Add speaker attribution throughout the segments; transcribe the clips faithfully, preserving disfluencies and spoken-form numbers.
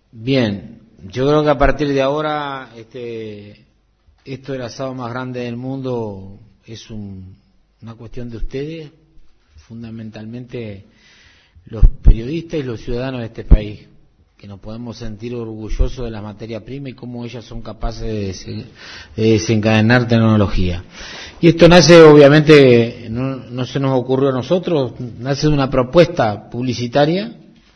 Speaker 1: Bien, yo creo que a partir de ahora este, esto del asado más grande del mundo es un, una cuestión de ustedes, fundamentalmente los periodistas y los ciudadanos de este país, que nos podemos sentir orgullosos de la materia prima y cómo ellas son capaces de, des- de desencadenar tecnología. Y esto nace, obviamente, no, no se nos ocurrió a nosotros, nace de una propuesta publicitaria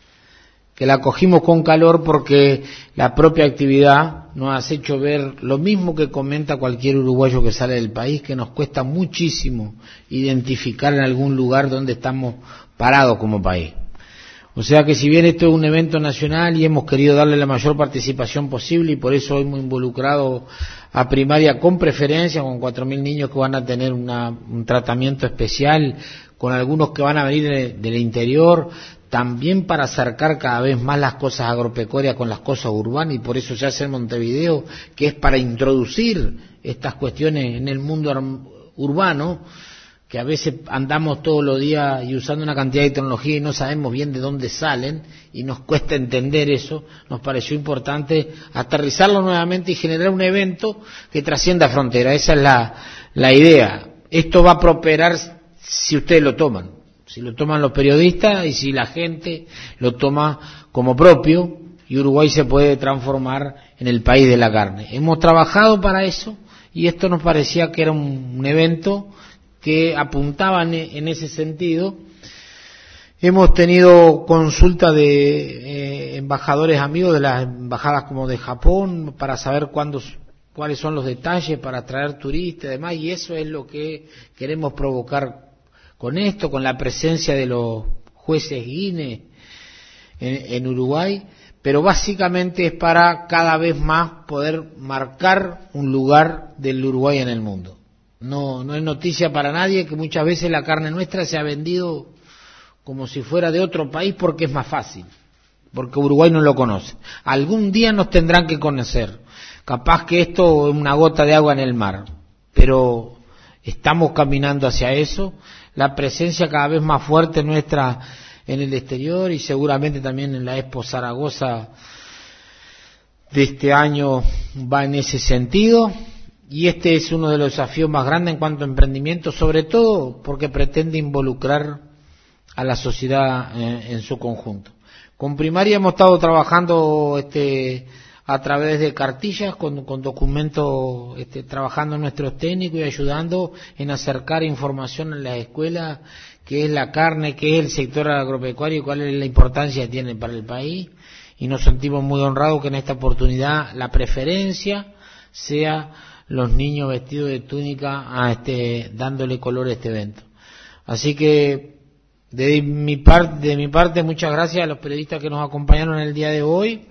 Speaker 1: que la cogimos con calor porque la propia actividad nos ha hecho ver lo mismo que comenta cualquier uruguayo que sale del país, que nos cuesta muchísimo identificar en algún lugar donde estamos parados como país. O sea que si bien esto es un evento nacional y hemos querido darle la mayor participación posible y por eso hemos involucrado a primaria con preferencia, con cuatro mil niños que van a tener una, un tratamiento especial, con algunos que van a venir de, del interior, también para acercar cada vez más las cosas agropecuarias con las cosas urbanas, y por eso se hace en Montevideo, que es para introducir estas cuestiones en el mundo urbano, que a veces andamos todos los días y usando una cantidad de tecnología y no sabemos bien de dónde salen y nos cuesta entender eso. Nos pareció importante aterrizarlo nuevamente y generar un evento que trascienda fronteras. Esa es la, la idea. Esto va a prosperar si ustedes lo toman, si lo toman los periodistas y si la gente lo toma como propio, y Uruguay se puede transformar en el país de la carne. Hemos trabajado para eso y esto nos parecía que era un, un evento que apuntaban en ese sentido. Hemos tenido consulta de eh, embajadores amigos de las embajadas como de Japón para saber cuándo, cuáles son los detalles para atraer turistas y demás, y eso es lo que queremos provocar con esto, con la presencia de los jueces Guinness en, en Uruguay, pero básicamente es para cada vez más poder marcar un lugar del Uruguay en el mundo. No, no es noticia para nadie que muchas veces la carne nuestra se ha vendido como si fuera de otro país porque es más fácil, porque Uruguay no lo conoce. Algún día nos tendrán que conocer. Capaz que esto es una gota de agua en el mar, pero estamos caminando hacia eso. La presencia cada vez más fuerte nuestra en el exterior y seguramente también en la Expo Zaragoza de este año va en ese sentido. Y este es uno de los desafíos más grandes en cuanto a emprendimiento, sobre todo porque pretende involucrar a la sociedad en, en su conjunto. Con primaria hemos estado trabajando este, a través de cartillas, con, con documentos, este, trabajando nuestros técnicos y ayudando en acercar información en las escuelas, qué es la carne, qué es el sector agropecuario y cuál es la importancia que tiene para el país. Y nos sentimos muy honrados que en esta oportunidad la preferencia sea los niños vestidos de túnica a este, dándole color a este evento. Así que de mi parte, de mi parte muchas gracias a los periodistas que nos acompañaron en el día de hoy,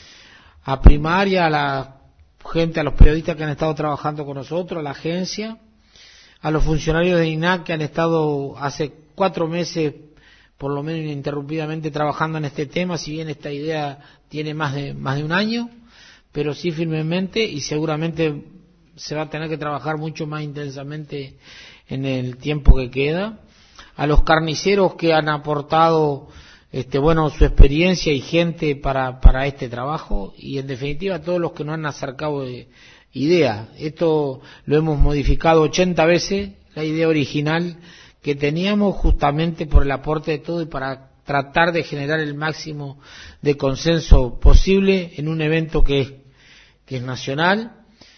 Speaker 1: a primaria, a la gente, a los periodistas que han estado trabajando con nosotros, a la agencia, a los funcionarios de I N A C que han estado hace cuatro meses por lo menos ininterrumpidamente trabajando en este tema, si bien esta idea tiene más de más de un año, pero sí firmemente, y seguramente se va a tener que trabajar mucho más intensamente en el tiempo que queda. A los carniceros que han aportado este bueno su experiencia y gente para para este trabajo, y en definitiva a todos los que nos han acercado de ideas. Esto lo hemos modificado ochenta veces, la idea original que teníamos, justamente por el aporte de todo y para tratar de generar el máximo de consenso posible en un evento que es que es nacional,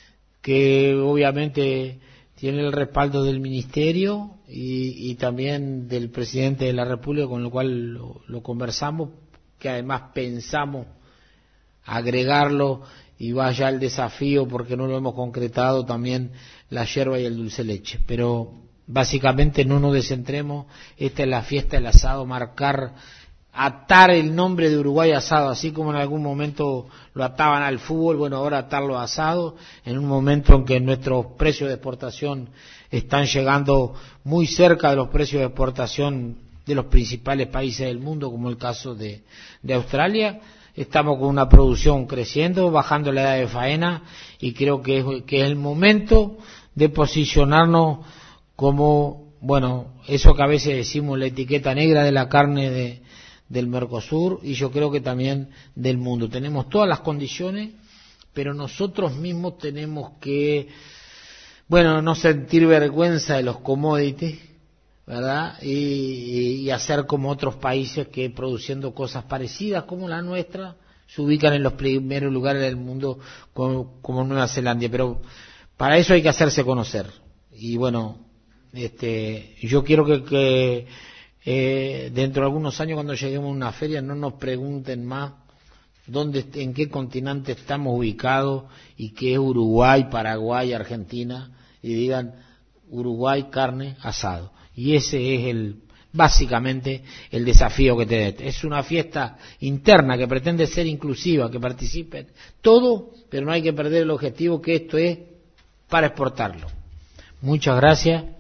Speaker 1: que obviamente tiene el respaldo del Ministerio y, y también del Presidente de la República, con lo cual lo, lo conversamos, que además pensamos agregarlo y vaya el desafío, porque no lo hemos concretado, también la yerba y el dulce leche. Pero básicamente no nos descentremos, esta es la fiesta del asado, marcar, atar el nombre de Uruguay asado, así como en algún momento lo ataban al fútbol, bueno, ahora atarlo a asado, en un momento en que nuestros precios de exportación están llegando muy cerca de los precios de exportación de los principales países del mundo, como el caso de, de Australia. Estamos con una producción creciendo, bajando la edad de faena, y creo que es, que es el momento de posicionarnos como, bueno, eso que a veces decimos la etiqueta negra de la carne de del Mercosur y yo creo que también del mundo. Tenemos todas las condiciones, pero nosotros mismos tenemos que, bueno, no sentir vergüenza de los commodities, ¿verdad? Y, y hacer como otros países que produciendo cosas parecidas como la nuestra se ubican en los primeros lugares del mundo como, como Nueva Zelanda. Pero para eso hay que hacerse conocer. Y bueno, este, yo quiero que, que eh, dentro de algunos años cuando lleguemos a una feria no nos pregunten más dónde, en qué continente estamos ubicados y qué es Uruguay, Paraguay, Argentina, y digan Uruguay, carne, asado. Y ese es el básicamente el desafío que tenemos. Es una fiesta interna que pretende ser inclusiva, que participen todo, pero no hay que perder el objetivo que esto es para exportarlo. Muchas gracias.